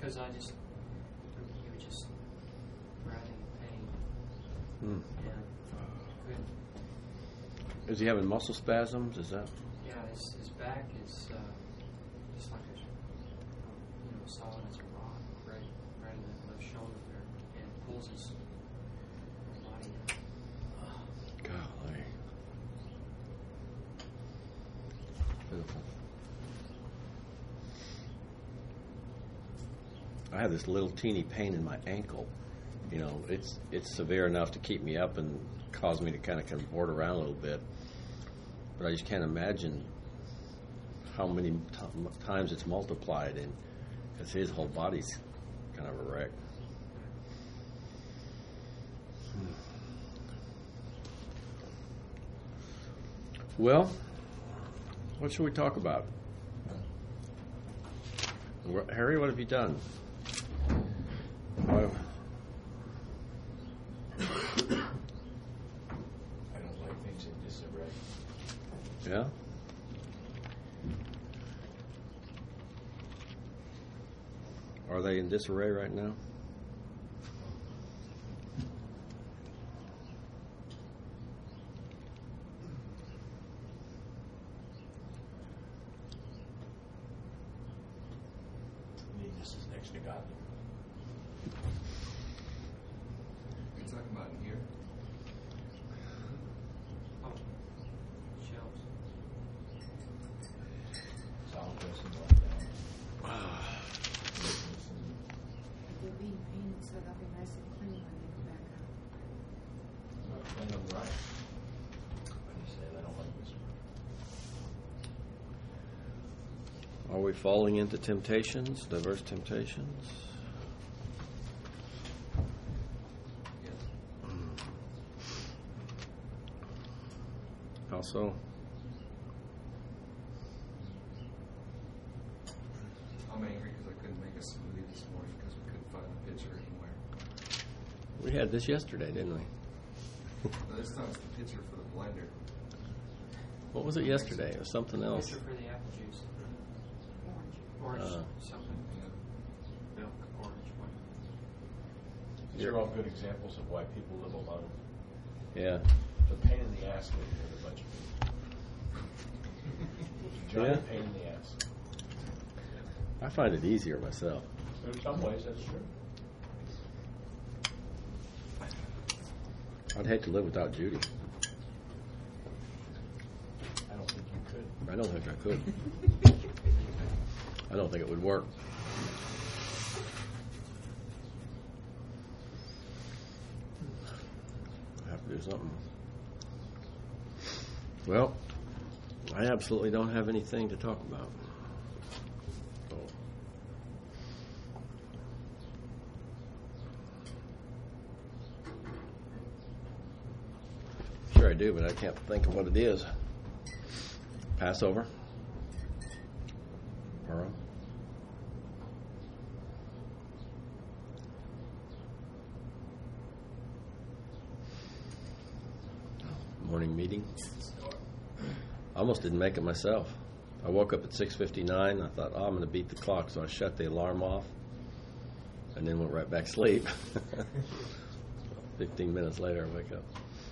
Because he was just writhing in pain. And couldn't. Is he having muscle spasms? Is that? Yeah, his back is just like solid as a rock, right in the left shoulder there, and it pulls his body down. Golly. Beautiful. I have this little teeny pain in my ankle. It's severe enough to keep me up and cause me to kind of cavort around a little bit. But I just can't imagine how many times it's multiplied, and because his whole body's kind of a wreck. Well, what should we talk about? Harry, what have you done? I don't like things in disarray. Yeah? Are they in disarray right now? Needless is next to godly. You're talking about in here? Oh, shelves. Solid dressing going down. They're being painted, so they'll be nice and clean when they go back out. Not clean them right. When you say they don't like this. Are we falling into temptations, diverse temptations? Yes. How so? I'm angry because I couldn't make a smoothie this morning because we couldn't find the pitcher anywhere. We had this yesterday, didn't we? Now, this time it's the pitcher for the blender. What was it yesterday? It was something else. Pitcher for the apple juice. Orange. Orange, something. Milk, orange one. These are all good examples of why people live alone. Yeah. The pain in the ass living with a bunch of people. Giant pain in the ass. I find it easier myself. In some ways, that's true. I'd hate to live without Judy. I don't think you could. I don't think I could. I don't think it would work. I have to do something. Well, I absolutely don't have anything to talk about. So. Sure I do, but I can't think of what it is. Passover? Purim? Morning meeting? I almost didn't make it myself. I woke up at 6:59. I thought, I'm going to beat the clock, so I shut the alarm off and then went right back to sleep. 15 minutes later, I wake up.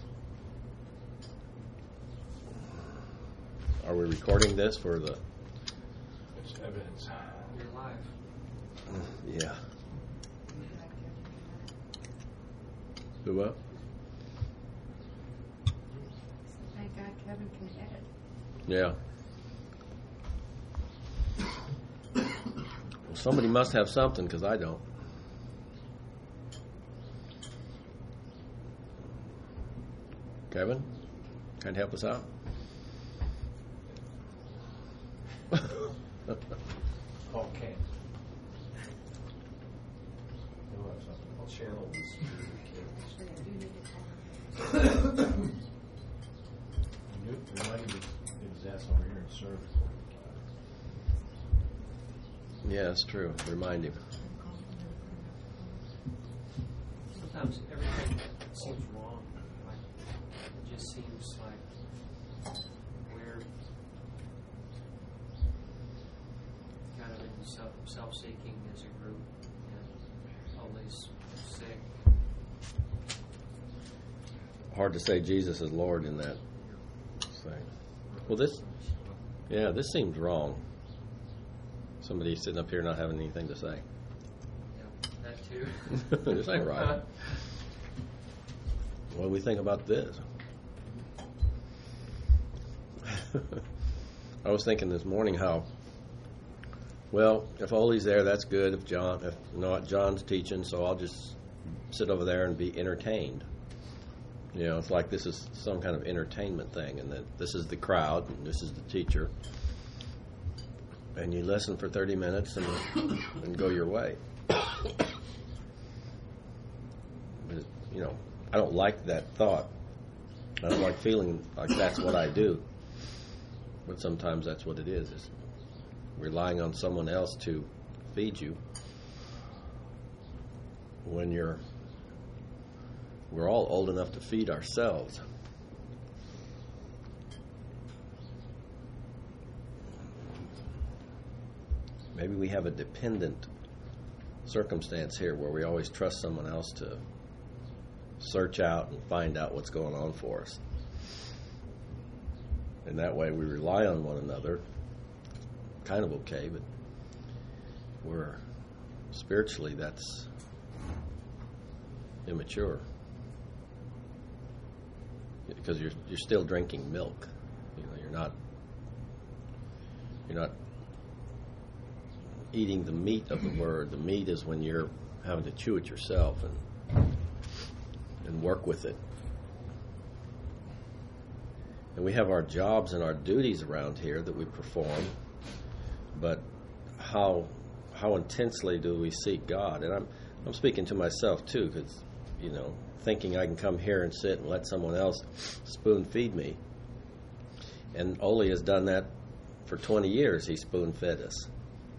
Are we recording this for the... It's evidence. You're live. Yeah. Do what? Thank God Kevin can edit. Yeah. Well, somebody must have something, because I don't. Kevin, can you help us out? Call Ken. He'll have something. I'll share all these with Actually, I do need to call the kids. Remind him to get his ass over here and serve. Yeah, that's true. Remind him. Sometimes everything seems wrong. Like it just seems like we're kind of in self-seeking as a group, and Ole's sick. Hard to say Jesus is Lord in that thing. Well, this seems wrong. Somebody sitting up here not having anything to say. Yeah, that too. This ain't right. What do we think about this? I was thinking this morning how, well, if Ole's there, that's good. If not, John's teaching, so I'll just sit over there and be entertained. You know, it's like this is some kind of entertainment thing, and that this is the crowd, and this is the teacher, and you listen for 30 minutes and go your way. But, you know, I don't like that thought. I don't like feeling like that's what I do. But sometimes that's what it is relying on someone else to feed you when we're all old enough to feed ourselves. Maybe we have a dependent circumstance here where we always trust someone else to search out and find out what's going on for us. And that way we rely on one another. Kind of okay, but we're spiritually, that's immature. Because you're still drinking milk. You know, you're not eating the meat of the word. The meat is when you're having to chew it yourself and work with it. And we have our jobs and our duties around here that we perform, but how intensely do we seek God? And I'm speaking to myself too, because, you know, thinking I can come here and sit and let someone else spoon feed me. And Ole has done that for 20 years. He spoon fed us.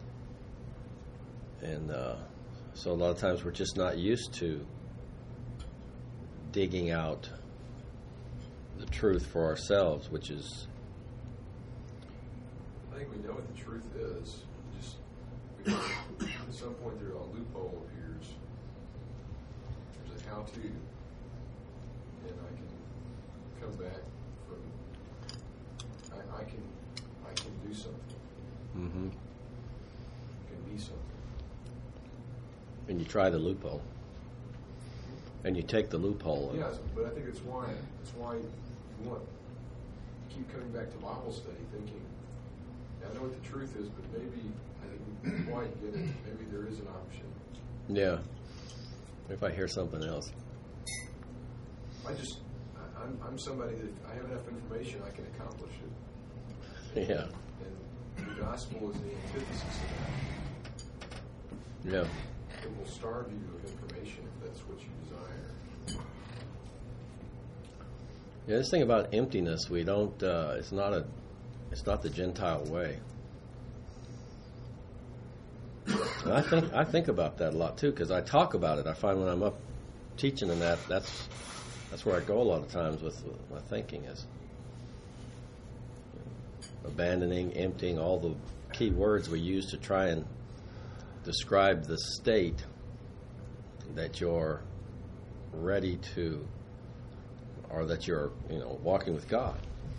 And so a lot of times we're just not used to digging out the truth for ourselves, which is... I think we know what the truth is. Just because at some point there a loophole appears. There's a how-to, and I can come back from. I can do something. Mm-hmm. Can be something. And you try the loophole, and you take the loophole. Yes, but I think it's why you want to keep coming back to Bible study, thinking, I know what the truth is, but maybe I didn't quite get it. Maybe there is an option. Yeah. If I hear something else. I'm somebody that I have enough information, I can accomplish it. Yeah. And the gospel is the antithesis of that. Yeah. It will starve you of information if that's what you desire. Yeah, this thing about emptiness, we don't. It's not the Gentile way. And I think about that a lot too, because I talk about it. I find when I'm up teaching and that's where I go a lot of times with my thinking is abandoning, emptying, all the key words we use to try and describe the state that you're ready to, or that you're, walking with God.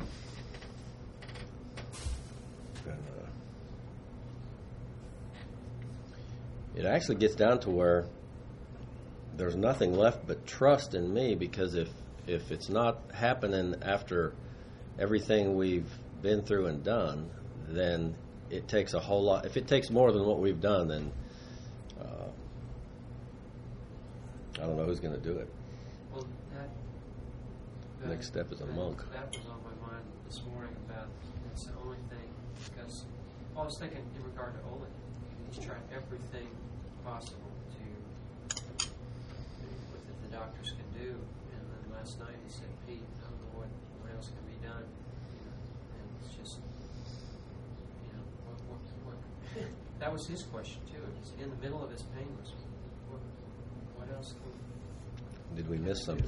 And, it actually gets down to where there's nothing left but trust in me, because if it's not happening after everything we've been through and done, then it takes a whole lot. If it takes more than what we've done, then I don't know who's going to do it. Well, The next step is a monk. That was on my mind this morning about it's the only thing, because I was thinking in regard to Ole, he's tried everything possible to that the doctors can do, and then last night he said, Pete, I don't know what else can be done, and it's just, what that was his question too. He's in the middle of his pain. Was what else Did we miss something?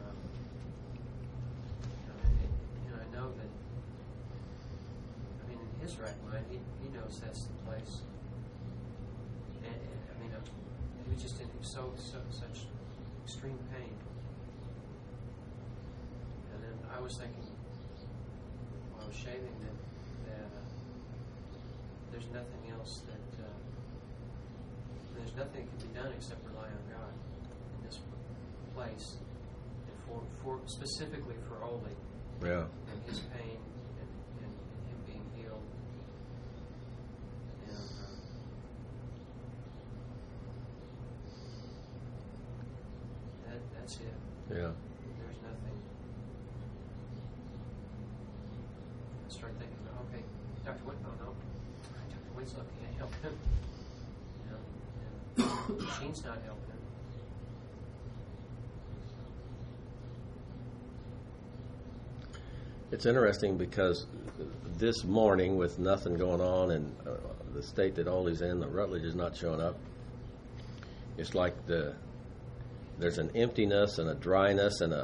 I know that, his right mind. He knows that's the place. And I mean, he was just in such extreme pain. And then I was thinking, while I was shaving, that there's nothing else there's nothing that can be done except rely on God in this place, and for specifically for Ole Yeah. and his pain and him being healed. And that's it. Yeah. There's nothing. I started thinking, okay, Dr. Winslow, Dr. Winslow can't help him. And the machine's not helping him. It's interesting because this morning, with nothing going on and the state that Ole's in, the Rutledge is not showing up. It's like there's an emptiness and a dryness and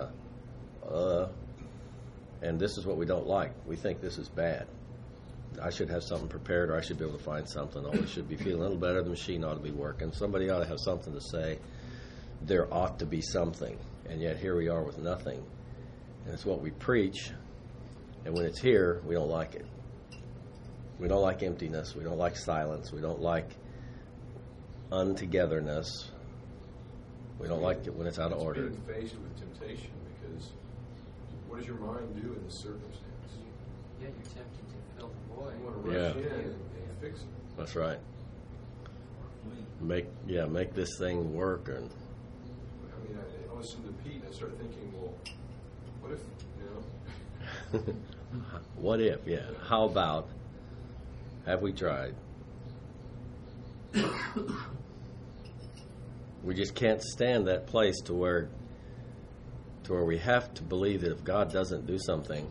and this is what we don't like. We think this is bad. I should have something prepared, or I should be able to find something. Ole should be feeling a little better. The machine ought to be working. Somebody ought to have something to say. There ought to be something, and yet here we are with nothing. And it's what we preach. And when it's here, we don't like it. We don't like emptiness. We don't like silence. We don't like untogetherness. We don't like it when it's out of order. Being faced with temptation, because what does your mind do in this circumstance? Yet you're tempted to fill the void. You want to rush in and fix it. That's right. Make this thing work. And I mean, I listened to Pete and I started thinking, well, what if, what if? Yeah. How about? Have we tried? We just can't stand that place to where we have to believe that if God doesn't do something,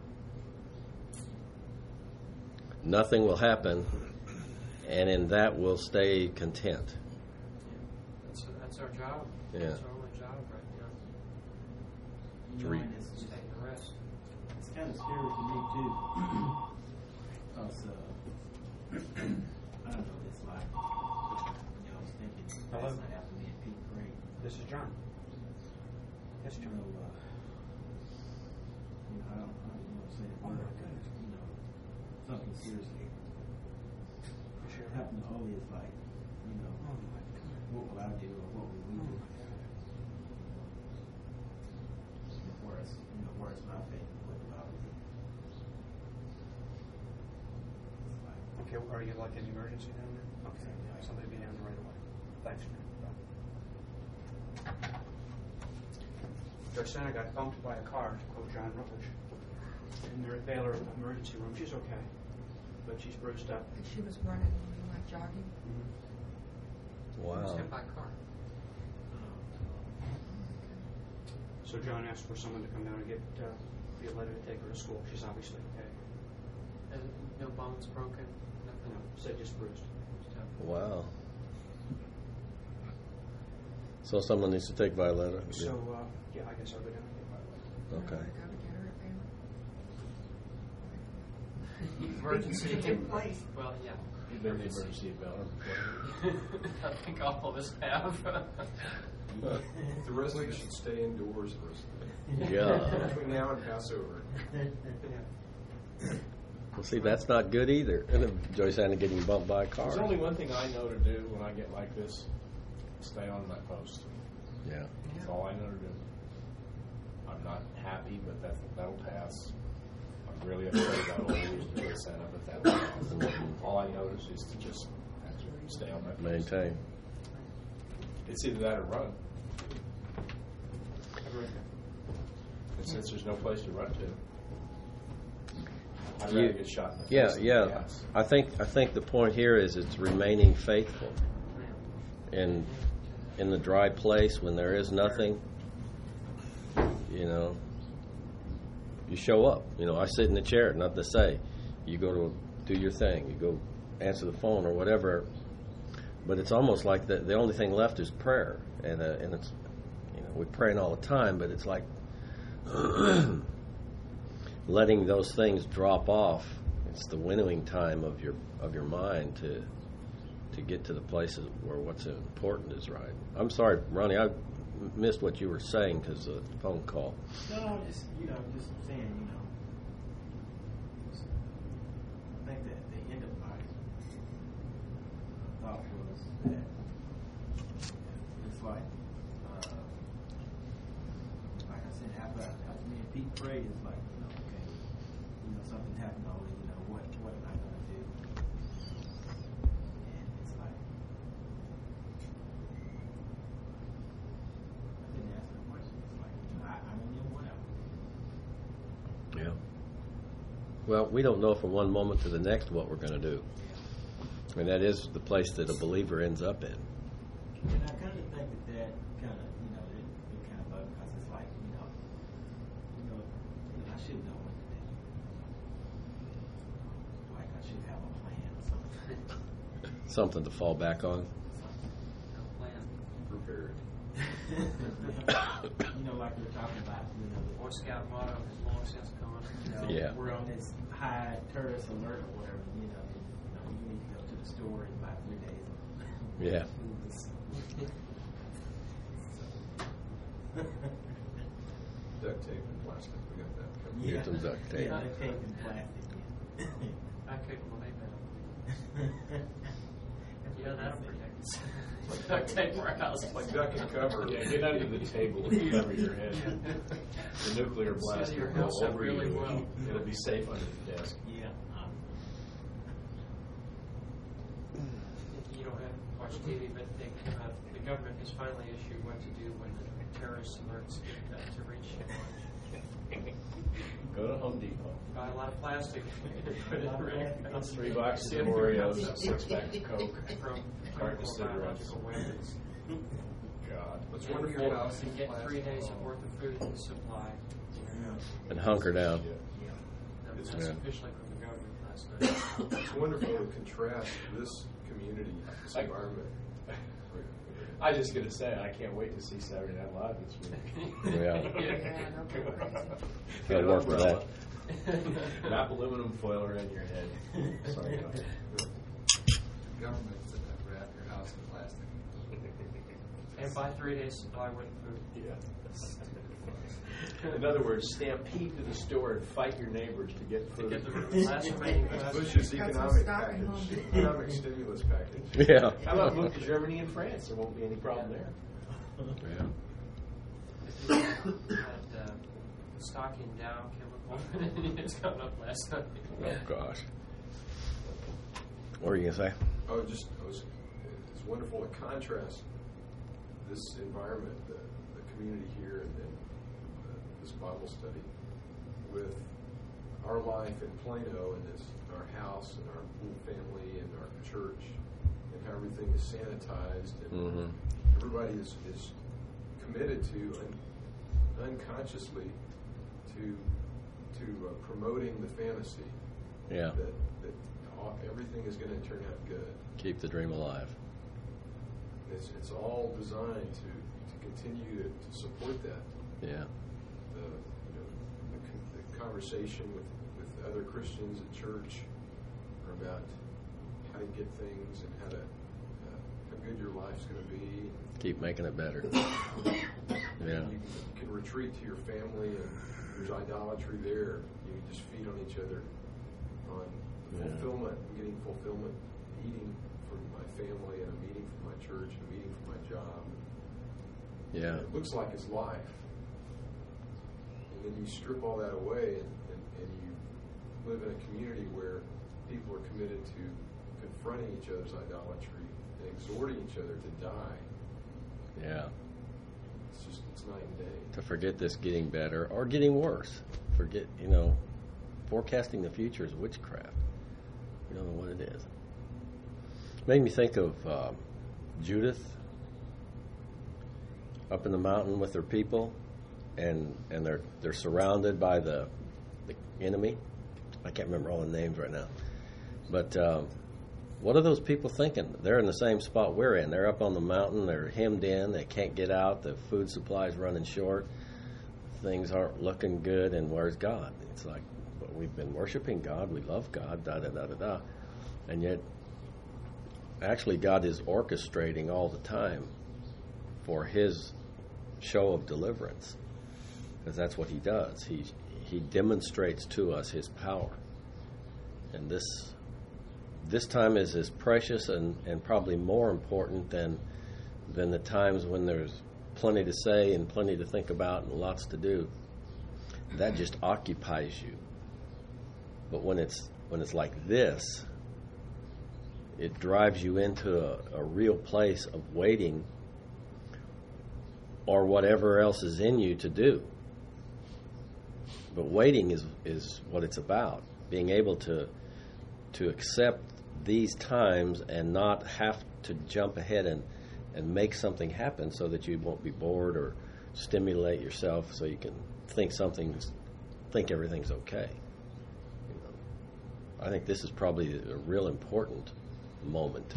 nothing will happen, and in that we'll stay content. That's our job. Yeah. That's our only job right now. You know, and it's Just taking the rest. It's kind of scary to me too, because I don't know this life. I was thinking Hello? last night after me and Pete prayed. This is John. Yes, You John. know, I don't want to say it. Oh, my goodness. You know, something seriously. Sure. What happened to Ole is like, you know, Oh, my God. what will I do or what will we do? Where's my faith? What do I believe? It's like, Okay, are you like an emergency down there? Okay, Yeah. somebody be down there right away. Thanks, man. Judge Santa got bumped by a car, to quote John Rutledge, in their Baylor emergency room. She's okay, but she's bruised up. But she was running, like jogging. He was Wow. hit by a car. So John asked for someone to come down and get Violetta to take her to school. She's obviously okay. And no bones broken. Nothing. No, said just bruised. Wow. So someone needs to take Violetta. So, yeah, I guess I'll go down and get Violetta. Okay. I gotta get her at Baylor. Emergency. Place. Well, yeah. You've been in the emergency at Bellevue before. I think all of us have. The resident should stay indoors the rest of the day. Yeah. Between now and Passover. Well, see, that's not good either. And then Joyce Anna getting bumped by a car. There's only one thing I know to do when I get like this: stay on my post. Yeah. That's all I know to do. I'm not happy, but that'll pass. I'm really upset about all these doing Santa, but that'll pass. All I know is to just stay on my post. Maintain. It's either that or run. And since there's no place to run to, I'd rather get shot in the face. Yeah, than yeah. gas. I think the point here is it's remaining faithful. In the dry place when there is nothing, you know, you show up. You know, I sit in the chair, not to say, you go to do your thing, you go answer the phone or whatever. But it's almost like the only thing left is prayer, and it's, you know, we're praying all the time, but it's like letting those things drop off. it's the winnowing time of your mind to get to the places where what's important is right. I'm sorry, Ronnie, I missed what you were saying because of the phone call. No, just saying, I think that the end of my thought was that it's like I said, after me and Pete prayed, it's like, okay, something happened already, what am I going to do? And it's like, I didn't ask the question. It's like, I don't know what else. Yeah. Well, we don't know from one moment to the next what we're going to do. And that is the place that a believer ends up in. And I kind of think that kind of, it kind of bugs because it's like, I should know what to do. Like I should have a plan or something. Something to fall back on. No plan. Prepared. Like we were talking about, The Boy Scout motto has long since gone. Yeah. we're on this high tourist alert or whatever, you need to go to the store in about 3 days. Yeah. Duct tape and plastic. We got that covered. Get some duct tape. Yeah, duct tape and plastic. I couldn't believe that. Yeah, that'll protect us. Duct tape our house. Like duck and cover. Yeah, get under the table and cover your head. The nuclear blast your will go house up over really you. well. It'll be safe under the desk. Yeah. You don't have to watch TV, but the government has finally issued what to do when the terrorist alerts get to reach launch. Go to Home Depot. Buy a lot of plastic. Put it around. 3 boxes of Oreos, 6 packs of Coke. From Carton of chemical cigarettes. biological weapons. God. What's And wonderful you're about to get 3 days of worth of food and supply. And hunker down. That's Yeah. officially from the government last night. It's wonderful to contrast this community, this environment. I was just going to say, I can't wait to see Saturday Night Live this week. Yeah. Yeah, no problem. Gotta work for that. Wrap aluminum foil around your head. Sorry. Government said that wrap your house in plastic. And buy 3 days supply with food. Yeah. In other words, stampede to the store and fight your neighbors to get To food. get the last remaining plastic. Bush's Got some economic stock at package, home. economic stimulus package. Yeah. How about move to Germany and France? There won't be any problem there. Yeah. Had stock in Dow Chemical. It's coming up last night. Oh gosh. What were you gonna say? It's wonderful to contrast this environment, the community here, and then this Bible study with our life in Plano and our house and our little family and our church, and how everything is sanitized and everybody is committed to unconsciously to promoting the fantasy Yeah. that everything is going to turn out good. Keep the dream alive. It's all designed to continue to support that. Yeah. The conversation with other Christians at church about how to get things and how good your life's going to be. Keep making it better. Yeah. You can retreat to your family, and there's idolatry there. You just feed on each other, on fulfillment, getting fulfillment, eating from my family, and I'm eating from my church, and I'm eating from my job. Yeah. It looks like it's life. And then you strip all that away, and you live in a community where people are committed to confronting each other's idolatry and exhorting each other to die. Yeah. It's night and day. To forget this getting better or getting worse. Forget, forecasting the future is witchcraft. We don't know what it is. Made me think of Judith up in the mountain with her people, and they're surrounded by the enemy. I can't remember all the names right now. But what are those people thinking? They're in the same spot we're in. They're up on the mountain. They're hemmed in. They can't get out. The food supply's running short. Things aren't looking good. And where's God? It's like, we've been worshiping God, we love God, da da da da da, and yet, actually, God is orchestrating all the time for His show of deliverance, because that's what He does. He demonstrates to us His power, and this time is as precious and probably more important than the times when there's plenty to say and plenty to think about and lots to do. That just occupies you. But when it's like this, it drives you into a real place of waiting or whatever else is in you to do. But waiting is what it's about. Being able to accept these times and not have to jump ahead and make something happen so that you won't be bored or stimulate yourself so you can think everything's okay. You know, I think this is probably a real important moment.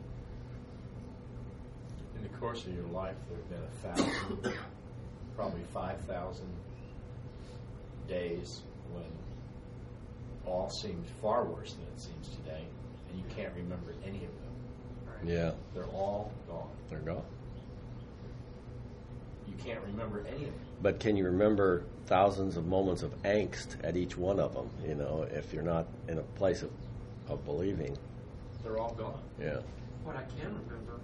In the course of your life, there have been 1,000, probably 5,000 days when all seemed far worse than it seems today, and you can't remember any of them. Right? Yeah. They're all gone. They're gone. You can't remember any of them. But can you remember thousands of moments of angst at each one of them, you know, if you're not in a place of believing? They're all gone. Yeah. What I can remember,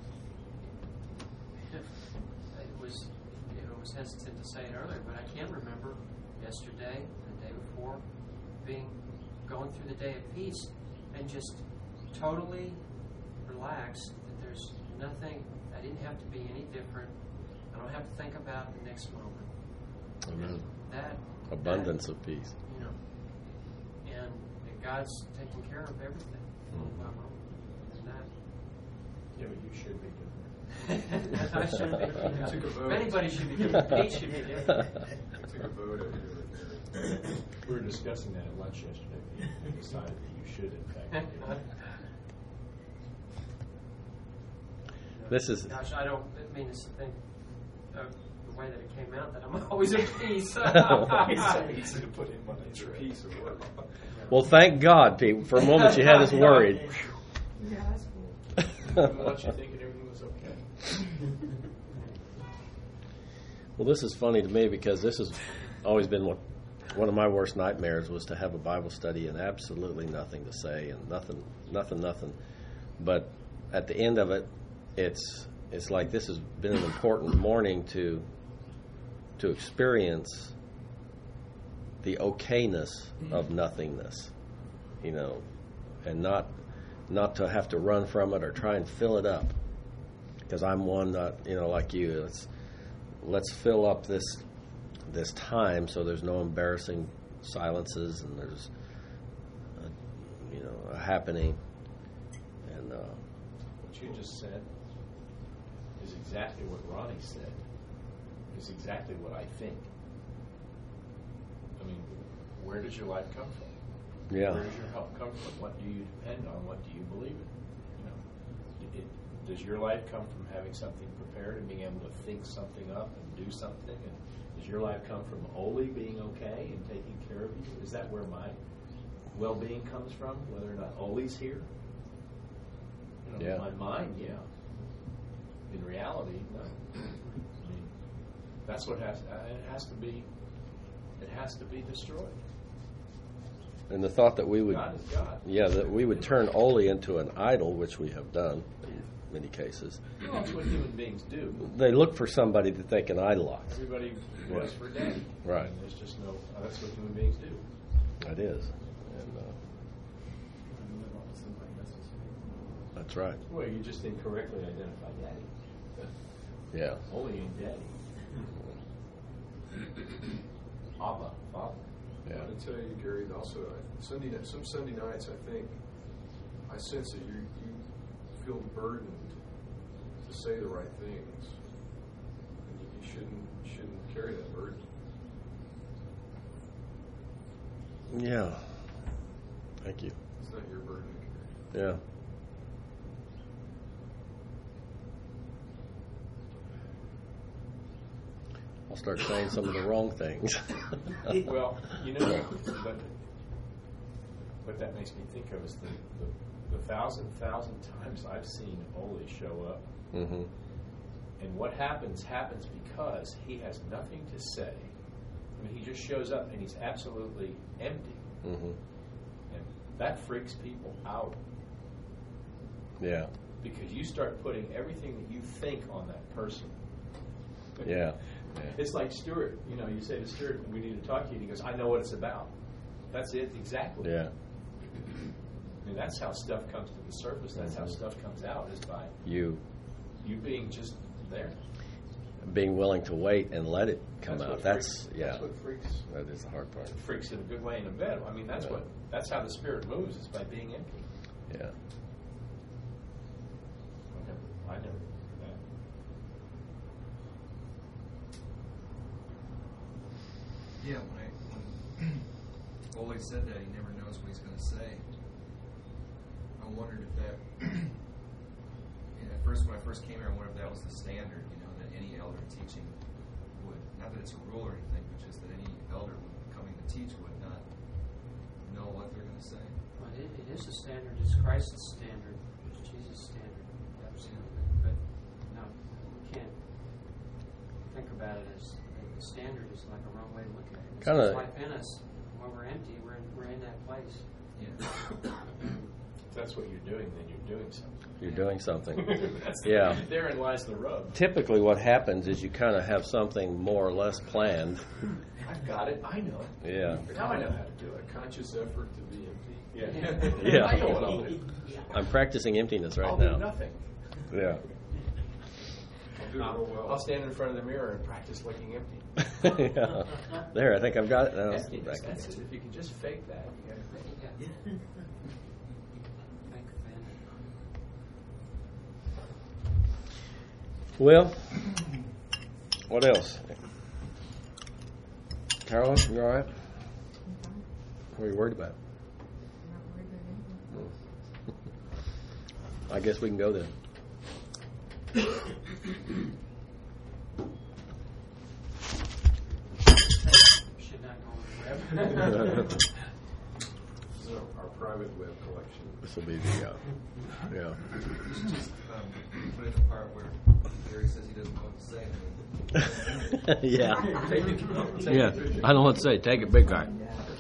I was hesitant to say it earlier, but I can remember yesterday, the day before, going through the day of peace and just totally relaxed that there's nothing, I didn't have to be any different. I don't have to think about the next moment. Amen. That Abundance of peace. You know, and that God's taking care of everything, moment by moment. And that. Yeah, but you should be different. I should be. Took a vote. If anybody should be different, Pete should be different. Took a vote over here. We were discussing that at lunch yesterday. We decided that you should, in fact, be different. This is Gosh, I don't mean to think of the way that it came out that I'm always at peace. He's going to put him on It's a a trip. piece of work. well. Thank God, Pete. For a moment, you had us worried. Yeah, that's cool. Didn't want you thinking everything was okay. Well, this is funny to me because this has always been one of my worst nightmares was to have a Bible study and absolutely nothing to say and nothing. But at the end of it, it's like this has been an important morning to experience the okayness of nothingness, you know, and not to have to run from it or try and fill it up. Because I'm one, like you. Let's fill up this time so there's no embarrassing silences and there's a happening. And What you just said is exactly what Ronnie said. Is exactly what I think. I mean, where does your life come from? yeah, Where does your help come from? What do you depend on? What do you believe in? Does your life come from having something prepared and being able to think something up and do something? And does your life come from Oli being okay and taking care of you? Is that where my well-being comes from? Whether or not Oli's here? Yeah. In my mind, yeah. In reality, no. I mean, that's what it has to be destroyed. and the thought that we would, God is God. that we would turn Oli into an idol, which we have done in many cases. Well, that's what human beings do. They look for somebody that they can idolize. Everybody goes for daddy. Right. And there's just no. That's what human beings do. That is, and Live off of somebody else's faith. that's right. Well, you just incorrectly identify daddy. Yeah. Only ain't daddy. Abba, father. Yeah. I tell you, Gary, also some Sunday nights, I think I sense that you feel burdened to say the right things, and you shouldn't carry that burden. Yeah. Thank you. It's not your burden to carry. Yeah. I'll start saying some of the wrong things. Well, but what that makes me think of is the thousand times I've seen Ole show up. Mm-hmm. And what happens because he has nothing to say. I mean, he just shows up and he's absolutely empty. Mm-hmm. And that freaks people out. Yeah. Because you start putting everything that you think on that person. Yeah. It's like Stuart, you say to Stuart, we need to talk to you, and he goes, I know what it's about. That's it, exactly. Yeah. I mean, that's how stuff comes to the surface. That's how stuff comes out, is by You being just there. being willing to wait and let it come That's out. what That's freaks- yeah. That's what freaks. That is the hard part. Freaks in a good way in a bed. I mean, that's Yeah. that's how the spirit moves, is by being empty. Yeah. I never did that. Yeah, when Ole said that, he never knows what he's going to say. I wondered if that, when I first came here, I wondered if that was the standard, that any elder teaching would, not that it's a rule or anything, but just that any elder coming to teach would not know what they're going to say. Well, it is a standard. It's Christ's standard. It's Jesus' standard. Absolutely. But no, we can't think about it as the standard is like a wrong way to look at it. It's Kinda- just like in us. When we're empty, we're in that place. Yeah. If that's what you're doing, then you're doing something. You're doing something. That's Yeah. Therein lies the rub. Typically, what happens is you kind of have something more or less planned. I've got it. I know it. Yeah. Now I know how to do it. A conscious effort to be empty. Yeah. Yeah. I know what I'll do. I'm practicing emptiness right I'll now. do nothing. Yeah. I'll do it real well. I'll stand in front of the mirror and practice looking empty. Yeah. There, I think I've got it now. Emptiness, that's it. If you can just fake that, you got it. Yeah. Thank you, Well, what else? Carolyn, you all right? What are you worried about? I'm not worried about anything. I guess we can go then. Should not go on the web. This is our private web collection. This will be the Just put in the part where Gary says he doesn't know what to say. yeah. Yeah. I don't know what to say. Take it, big guy.